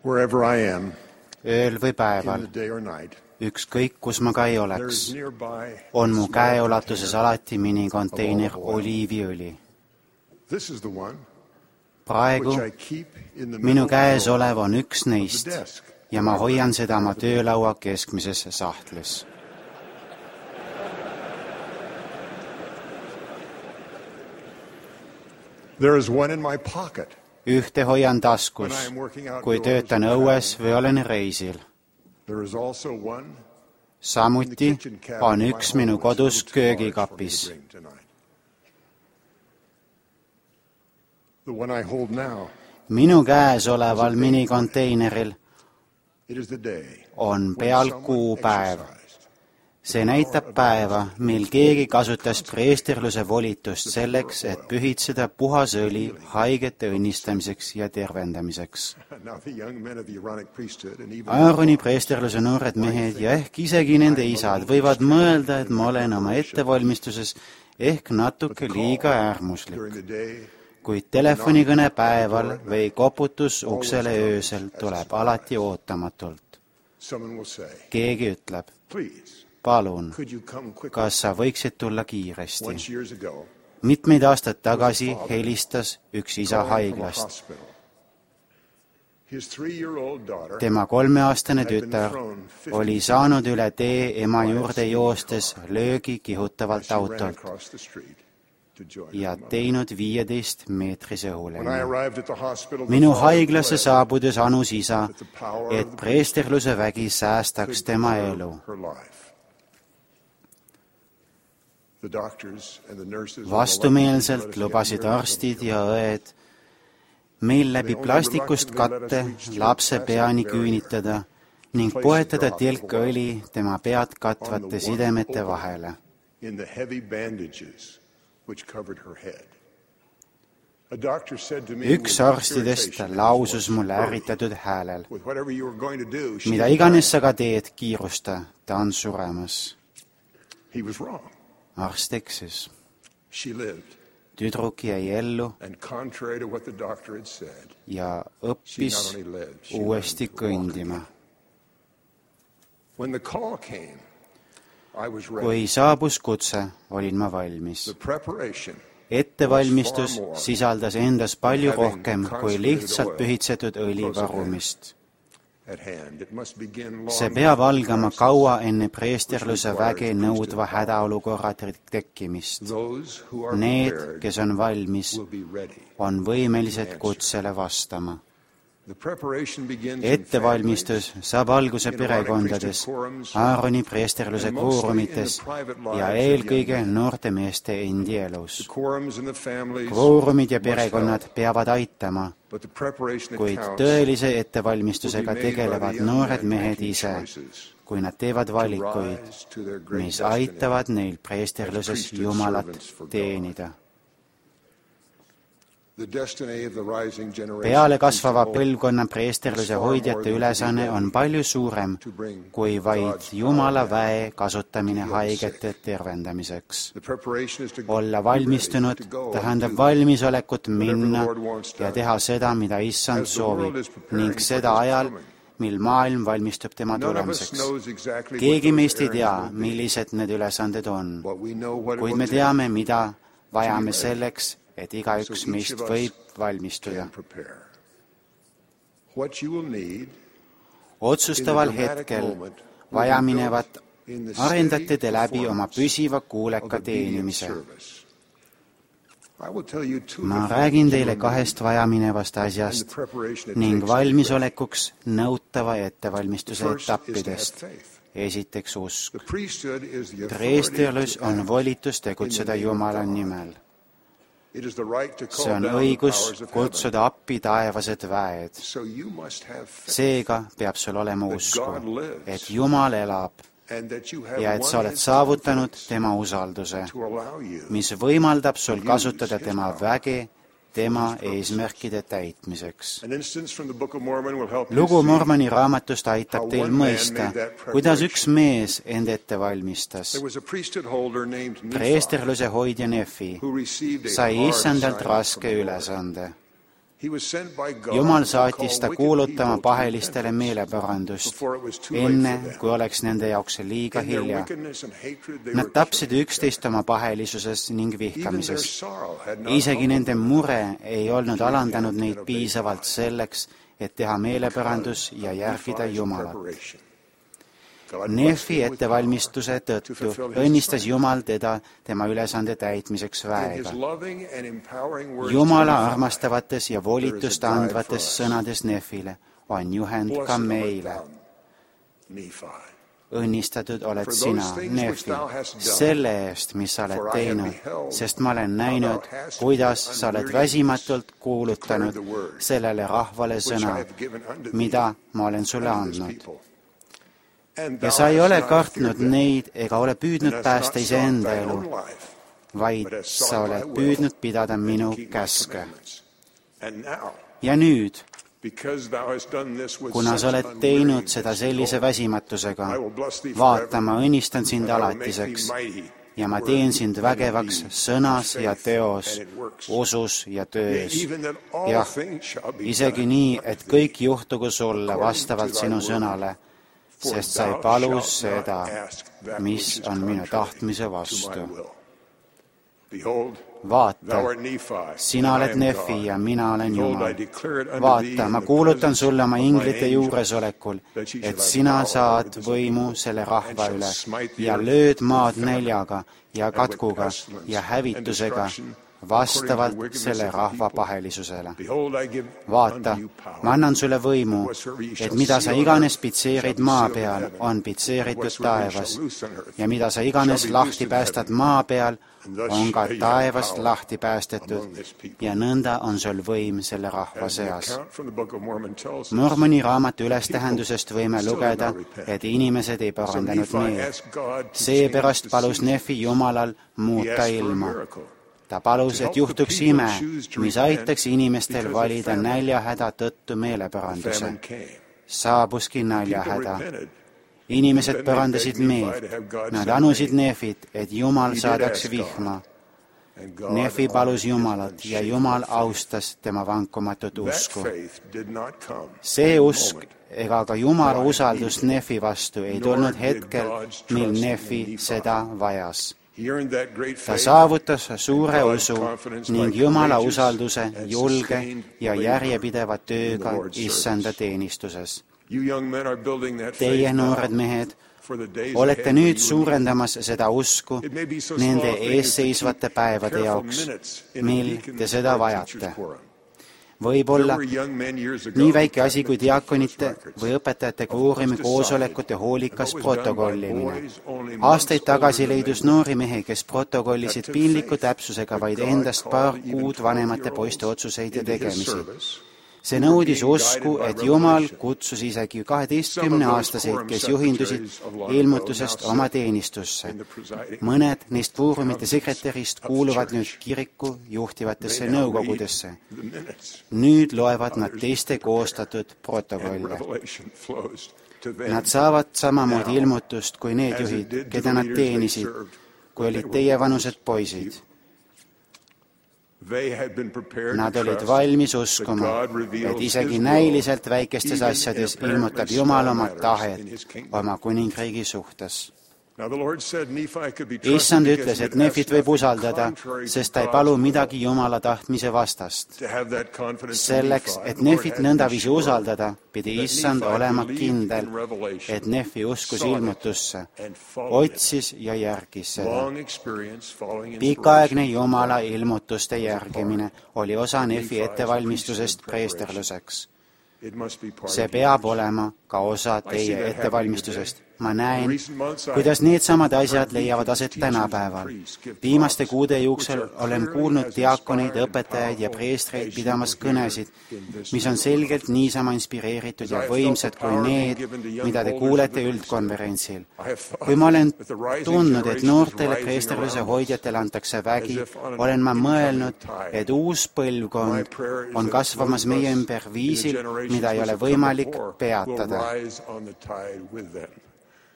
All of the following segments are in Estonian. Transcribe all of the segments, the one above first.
Wherever I am, ööl või in päeval, the day or night, ükskõik kus ma ka ei there oleks, is nearby on mu a small käeulatuses container. alati minikonteinер oliiviõli. This is the one Praegu which I keep in the minu middle käes drawer olev on üks of the neist desk. ja ma hoian seda oma töölaua keskmises sahtlis. There is one in my pocket Ühte hoian when taskus, I am working kui outdoors töötan or õues traveling. või olen reisil. There is also one in the Samuti kitchen cabinet on of my üks home. minu It's a little kodus too large for me to köögikapis. bring tonight. The one I hold now, Minu käes oleval minikonteineril it is the day on when peal someone kuupäev. exercised See näitab päeva, mil keegi kasutas preesterluse volitust selleks, et pühitseda puhas õli haigete õnnistamiseks ja tervendamiseks. Now the young men of the Aaronic priesthood and even Aaroni preesterluse noored mehed ja ehk isegi nende isad võivad mõelda, et ma olen oma ettevalmistuses ehk natuke liiga äärmuslik. during the day, Kuid telefonikõne päeval või koputus uksele öösel tuleb alati ootamatult. someone will say, Keegi ütleb, please, palun, could you come quickly? kas sa võiksid tulla kiiresti? Once years ago, Mitmeid aastaid tagasi helistas üks isa calling from a haiglast. hospital. His 3-year-old daughter Tema 3-aastane tütar oli saanud üle tee ema juurde joostes löögi kihutavalt she ran autolt across the street to join ja her mother. teinud 15-meetrise When I õhulennu. arrived at the hospital, the Minu father haiglasse fled saabudes anus isa, that the power et of the preesterluse vägi säästaks could tema preserve elu. her life. The doctors and the nurses and the Vastumeelselt let us get lubasid near arstid them. ja õed meil läbi plastikust katte lapse peani küünitada ning poetada tilkõli tema pead katvate sidemete vahele. In the heavy bandages which covered her head. A doctor said to me Üks with arstidest irritation in his lausus voice, mulle "Hurry. ärritatud häälel. With whatever you were going to do, she Mida is iganes dying." sa ka teed, kiirusta, ta on suremas. He was wrong. Arst eksis. She lived. Tüdruk jäi ellu And contrary to what the doctor had said, ja she not õppis only lived, she uuesti learned to walk kõndima. again. When the call came, I was ready. Kui saabus kutse, olin ma valmis. The preparation Ettevalmistus sisaldas endas palju rohkem kui lihtsalt pühitsetud õli varumist. at hand. It must begin long See peab before algama crisis. kaua enne preesterluse väge nõudva hädaolukorra tekkimist. Those who are Need, prepared kes on valmis, will be ready. on võimelised kutsele vastama. The preparation begins in Ettevalmistus saab alguse perekondades, Aaroni preesterluse kvoorumites ja eelkõige noorte meeste endi elus. the quorums in the families, Kvoorumid ja perekonnad peavad aitama, but the preparation that kuid counts tõelise ettevalmistusega tegelevad noored mehed ise, kui nad teevad valikuid, rise to their great mis destiny. aitavad neil preesterluses Jumalat teenida. The destiny of the rising generation Peale kasvava põlvkonna preesterluse hoidjate ülesanne on palju suurem kui vaid Jumala väe kasutamine haigete tervendamiseks. The preparation is to Olla be ready valmistunud to go tähendab and do valmisolekut whatever the minna Lord wants ja done. teha seda, mida Issand As the world soovib, is preparing ning seda for his ajal, coming. mil maailm valmistub tema None of us tulemiseks. knows exactly Keegi what meist ei those tea, errands will be, millised need ülesanded on, but we know what it kuid will me take teame, mida vajame selleks, et igaüks meist võib valmistuda. and prepare. What you will need Otsustaval hetkel vajaminevat arendate te läbi oma püsiva kuuleka teenimise. Ma räägin teile kahest vajaminevast asjast ning valmisolekuks nõutava ettevalmistuse etappidest. Esiteks usk. Preesterlus on volitus tegutseda Jumala nimel. See on õigus kutsuda appi taevased väed. Seega peab sul olema usku, et Jumal elab ja et sa oled saavutanud tema usalduse, mis võimaldab sul kasutada tema väge tema eesmärkide täitmiseks. Lugu Mormoni raamatust aitab teil mõista, kuidas üks mees end ette valmistas. Preesterluse hoidja Nefi sai Issandalt raske ülesande. Jumal saatis ta kuulutama pahelistele meelepärandust, enne kui oleks nende jaoks liiga hilja. Nad tapsid üksteist oma pahelisuses ning vihkamises. Isegi nende mure ei olnud alandanud neid piisavalt selleks, et teha meelepärandus ja järgida Jumalat. Nefi ettevalmistuse tõttu õnnistas Jumal teda tema ülesande täitmiseks väega. Jumala armastavates ja volitust andvates sõnades Nefile on juhend ka meile. Õnnistatud oled sina, Nefi, selle eest, mis sa oled teinud, sest ma olen näinud, kuidas sa oled väsimatult kuulutanud sellele rahvale sõna, mida ma olen sulle andnud. Ja sa ei ole kartnud neid ega ole püüdnud päästa iseenda elu, vaid sa oled püüdnud pidada minu käske. Ja nüüd, kuna sa oled teinud seda sellise väsimatusega, vaata, ma õnnistan sind alatiseks ja ma teen sind vägevaks sõnas ja teos, usus ja töös. Jah, isegi nii, et kõik juhtugu sulle vastavalt sinu sõnale, sest sa ei palu seda, mis on minu tahtmise vastu. Vaata, sina oled Nefi ja mina olen Jumal. Vaata, ma kuulutan sulle oma inglite juuresolekul, et sina saad võimu selle rahva üle ja lööd maad näljaga ja katkuga ja hävitusega vastavalt selle rahva pahelisusele. Vaata, ma annan sulle võimu, et mida sa iganes pitseerid maa peal, on pitseeritud taevas, ja mida sa iganes lahti päästad maa peal, on ka taevast lahti päästetud, ja nõnda on sul võim selle rahva seas. Mormoni raamatu ülestähendusest võime lugeda, et inimesed ei parandanud meelt. Seepärast palus Nefi Jumalal muuta ilma. Ta palus, et juhtuks ime, mis aitaks inimestel valida näljahäda tõttu meelepäranduse. Saabuski näljahäda. Inimesed parandasid meelt. Nad anusid Nefit, et Jumal saadaks vihma. Nefi palus Jumalat ja Jumal austas tema vankumatut usku. See usk ega ka Jumala usaldus Nefi vastu ei tulnud hetkel, mil Nefi seda vajas. Ta saavutas suure usu ning Jumala usalduse julge ja järjepideva tööga issanda teenistuses. Teie, noored mehed, olete nüüd suurendamas seda usku nende eesseisvate päevade jaoks, mil te seda vajate. Võib-olla nii väike asi kui diakonite või õpetajate kvoorumi koosolekute hoolikas protokollimine. Aastaid tagasi leidus noori mehi, kes protokollisid piinliku täpsusega vaid endast paar kuud vanemate poiste otsuseid ja tegemisi. See nõudis usku, et Jumal kutsus isegi 12-aastaseid, kes juhindusid ilmutusest oma teenistusse. Mõned neist kvoorumite sekretärist kuuluvad nüüd kiriku juhtivatesse nõukogudesse. Nüüd loevad nad teiste koostatud protokolle. Nad saavad samamoodi ilmutust kui need juhid, keda nad teenisid, kui olid teie vanused poisid. Nad olid valmis uskuma, et isegi näiliselt väikestes asjades ilmutab Jumal oma tahet oma kuningriigi suhtes. Issand ütles, et Nefit võib usaldada, sest ta ei palu midagi Jumala tahtmise vastast. Selleks, et Nefit nõndaviisi usaldada, pidi Issand olema kindel, et Nefi uskus ilmutusse, otsis ja järgis seda. Pikaaegne Jumala ilmutuste järgimine oli osa Nefi ettevalmistusest preesterluseks. See peab olema ka osa teie ettevalmistusest. Ma näen, kuidas needsamad asjad leiavad aset tänapäeval. Viimaste kuude jooksul olen kuulnud diakoneid, õpetajaid ja preestreid pidamas kõnesid, mis on selgelt niisama inspireeritud ja võimsad kui need, mida te kuulete üldkonverentsil. Kui ma olen tundnud, et noortele preesterluse hoidjatele antakse vägi, olen ma mõelnud, et uus põlvkond on kasvamas meie ümber viisil, mida ei ole võimalik peatada.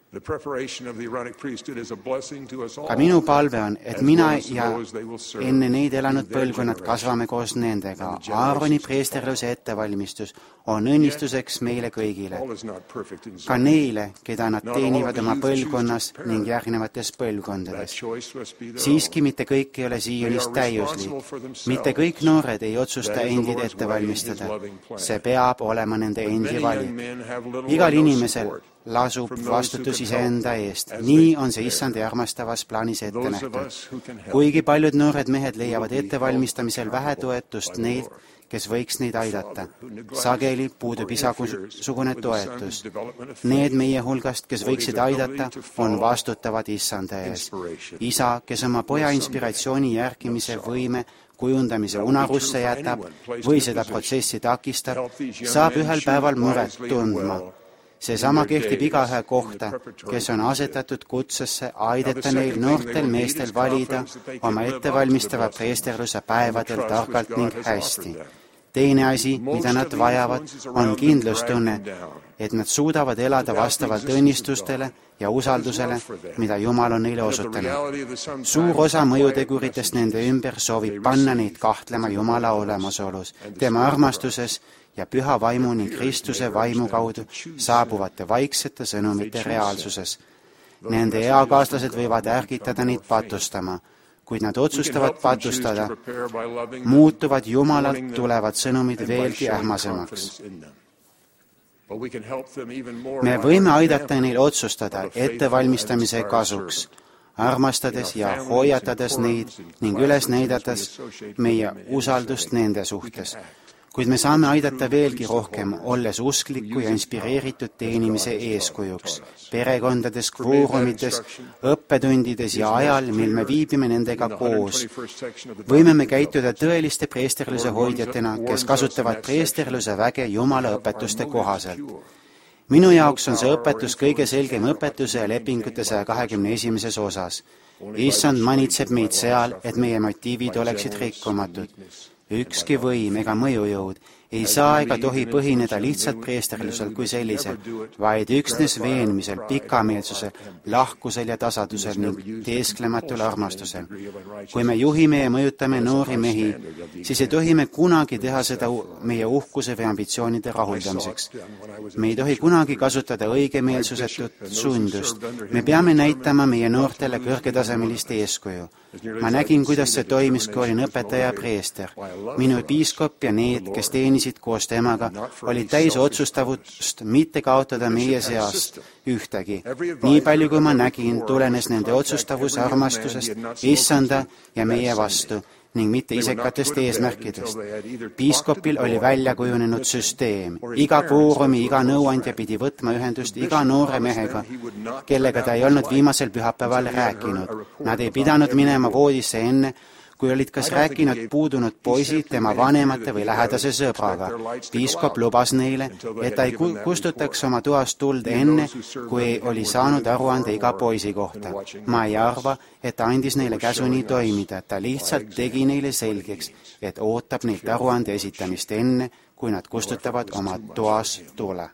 Ka minu palve on, et mina ja enne neid elanud põlvkonnad kasvame koos nendega. Aaroni preesterluse ettevalmistus on õnnistuseks meile kõigile. Ka neile, keda nad teenivad oma põlvkonnas ning järgnevates põlvkondades. Siiski mitte kõik ei ole siianist täiuslik. Mitte kõik noored ei otsusta endid ette valmistada. See peab olema nende endi valik. Igal inimesel lasub vastutus iseenda eest. Nii on see issanda armastavas plaanis ette nähtud. Kuigi paljud noored mehed leiavad ettevalmistamisel vähe toetust neilt, kes võiks neid aidata. Sageli puudub isasugune toetus. Need meie hulgast, kes võiksid aidata, on vastutavad issanda ees. Isa, kes oma poja inspiratsiooni järgimise võime kujundamise unarusse jätab või seda protsessi takistab, saab ühel päeval muret tundma. Seesama kehtib igaühe kohta, kes on asetatud kutsesse aidata neil noortel meestel valida oma ettevalmistava preesterluse päevadel targalt ning hästi. Teine asi, mida nad vajavad, on kindlustunne, et nad suudavad elada vastavalt õnnistustele ja usaldusele, mida Jumal on neile osutanud. Suur osa mõjuteguritest nende ümber soovib panna neid kahtlema Jumala olemasolus, tema armastuses ja püha vaimu ning Kristuse vaimu kaudu saabuvate vaiksete sõnumite reaalsuses. Nende eakaaslased võivad ärgitada neid patustama, kuid nad otsustavad patustada, muutuvad Jumalalt tulevad sõnumid veelgi ähmasemaks. Me võime aidata neil otsustada ettevalmistamise kasuks, armastades ja hoiatades neid ning üles näidates meie usaldust nende suhtes. Kuid me saame aidata veelgi rohkem, olles uskliku ja inspireeritud teenimise eeskujuks, perekondades, kvoorumites, õppetundides ja ajal, mil me viibime nendega koos. Võime me käituda tõeliste preesterluse hoidjatena, kes kasutavad preesterluse väge Jumala õpetuste kohaselt. Minu jaoks on see õpetus kõige selgem õpetuse ja lepingute 121. osas. Issand manitseb meid seal, et meie motiivid oleksid rikkumatud. Ükski võim ega mõjujõud ei saa ega tohi põhineda lihtsalt preesterlusel kui sellisel, vaid üksnes veenmisel, pikameelsusel, lahkusel ja tasadusel ning teesklematul armastusel. Kui me juhime ja mõjutame noori mehi, siis ei tohi me kunagi teha seda meie uhkuse või ambitsioonide rahuldamiseks. Me ei tohi kunagi kasutada õigemeelsusetut sundust. Me peame näitama meie noortele kõrgetasemelist eeskuju. Ma nägin, kuidas see toimis, kui olin õpetaja ja preester. Minu piiskop ja need, kes teenisid koos temaga, olid täis otsustavust mitte kaotada meie seast ühtegi. Nii palju, kui ma nägin, tulenes nende otsustavus armastusest, issanda ja meie vastu ning mitte isekatest eesmärkidest. Piiskopil oli välja kujunenud süsteem. Iga kvoorumi, iga nõuandja pidi võtma ühendust iga noore mehega, kellega ta ei olnud viimasel pühapäeval rääkinud. Nad ei pidanud minema voodisse enne, kui olid kas rääkinud puudunud poisid tema vanemate või lähedase sõbraga. Piiskop lubas neile, et ta ei kustutaks oma toast tuld enne, kui oli saanud aruande iga poisi kohta. Ma ei arva, et ta andis neile käsu nii toimida. Ta lihtsalt tegi neile selgeks, et ootab neilt aruande esitamist enne, kui nad kustutavad oma toas tule.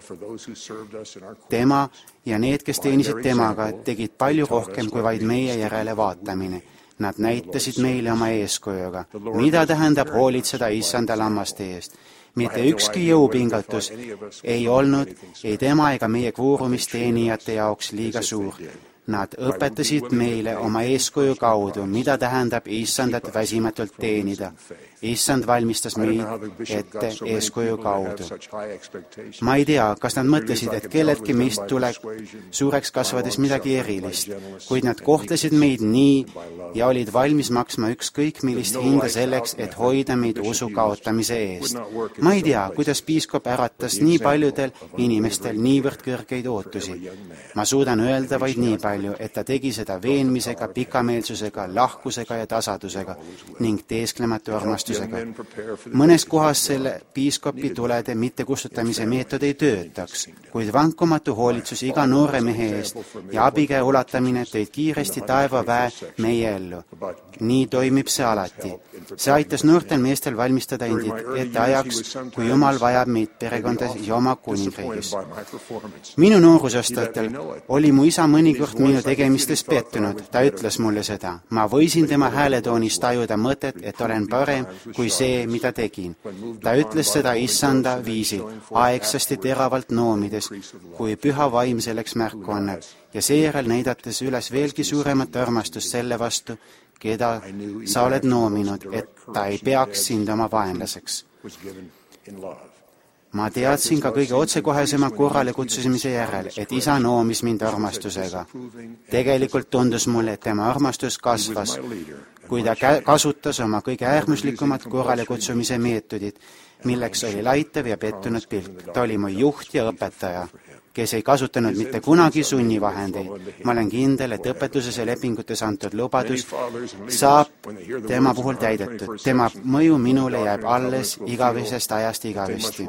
Tema ja need, kes teenisid temaga, tegid palju rohkem kui vaid meie järele vaatamine. Nad näitasid meile oma eeskujuga, mida tähendab hoolitseda issanda lammaste eest. Mitte ükski jõupingatus ei olnud ei tema ega meie kvoorumisteenijate jaoks liiga suur. Nad õpetasid meile oma eeskuju kaudu, mida tähendab issandat väsimatult teenida. Issand valmistas meid ette eeskuju kaudu. Ma ei tea, kas nad mõtlesid, et kelleltki meist tuleb suureks kasvades midagi erilist, kuid nad kohtlesid meid nii ja olid valmis maksma ükskõik millist hinda selleks, et hoida meid usu kaotamise eest. Ma ei tea, kuidas piiskop äratas nii paljudel inimestel niivõrd kõrgeid ootusi. Ma suudan öelda vaid nii palju, et ta tegi seda veenmisega, pikameelsusega, lahkusega ja tasadusega ning teesklematu armastusega armastusega. Mõnes kohas selle piiskopi tulede mittekustutamise meetod ei töötaks, kuid vankumatu hoolitsus iga noore mehe eest ja abikäe ulatamine tõid kiiresti taevaväe meie ellu. Nii toimib see alati. See aitas noortel meestel valmistada endid ette ajaks, kui Jumal vajab meid perekondas ja oma kuningriigis. Minu noorusastatel oli mu isa mõnikord minu tegemistes pettunud. Ta ütles mulle seda. Ma võisin tema hääletoonist tajuda mõtet, et olen parem kui see, mida tegin. Ta ütles seda issanda viisil, aegsasti teravalt noomides, kui püha vaim selleks märku annab, ja seejärel näidates üles veelgi suuremat armastust selle vastu, keda sa oled noominud, et ta ei peaks sind oma vaenlaseks. Ma teadsin ka kõige otsekohesema korrale kutsumise järel, et isa noomis mind armastusega. Tegelikult tundus mulle, et tema armastus kasvas, kui ta kasutas oma kõige äärmuslikumat korrale kutsumise meetodit, milleks oli laitav ja pettunud pilk. Ta oli mu juht ja õpetaja, kes ei kasutanud mitte kunagi sunnivahendeid. Ma olen kindel, et õpetuses ja lepingutes antud lubadus saab tema puhul täidetud. Tema mõju minule jääb alles igavesest ajast igavesti.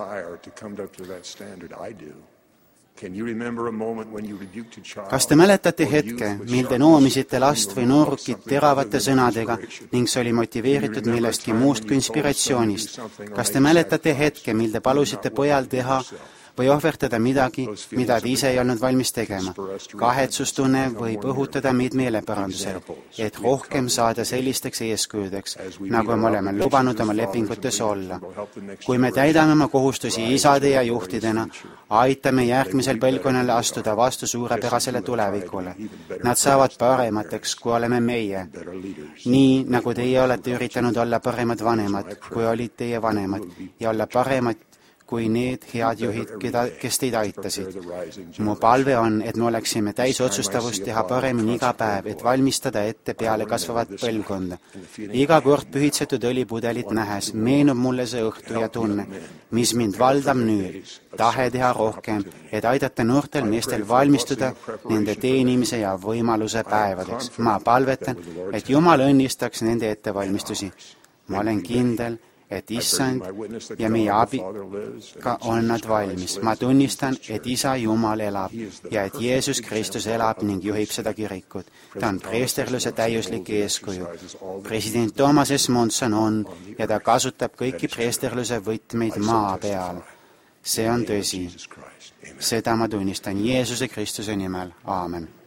Kas te mäletate hetke, mil te noomisite last või noorukit teravate sõnadega ning see oli motiveeritud millestki muust kui inspiratsioonist? Kas te mäletate hetke, mil te palusite pojal teha või ohverdada midagi, mida ta ise ei olnud valmis tegema? Kahetsustunne võib õhutada meid meeleparandusele, et rohkem saada sellisteks eeskujudeks, nagu me oleme lubanud oma lepingutes olla. Kui me täidame oma kohustusi isade ja juhtidena, aitame järgmisel põlvkonnale astuda vastu suurepärasele tulevikule. Nad saavad paremateks, kui oleme meie. Nii, nagu teie olete üritanud olla paremad vanemad, kui olid teie vanemad, ja olla paremad kui need head juhid, kes teid aitasid. Mu palve on, et me oleksime täis otsustavust teha paremini iga päev, et valmistada ette peale kasvavat põlvkonda. Iga kord pühitsetud õlipudelit nähes meenub mulle see õhtu ja tunne, mis mind valdab nüüd, tahe teha rohkem, et aidata noortel meestel valmistuda nende teenimise ja võimaluse päevadeks. Ma palvetan, et Jumal õnnistaks nende ettevalmistusi. Ma olen kindel, et issand ja meie abiga on nad valmis. Ma tunnistan, et isa Jumal elab ja et Jeesus Kristus elab ning juhib seda kirikut. Ta on preesterluse täiuslik eeskuju. President Thomas S. Monson on ja ta kasutab kõiki preesterluse võtmeid maa peal. See on tõsi. Seda ma tunnistan Jeesuse Kristuse nimel. Aamen.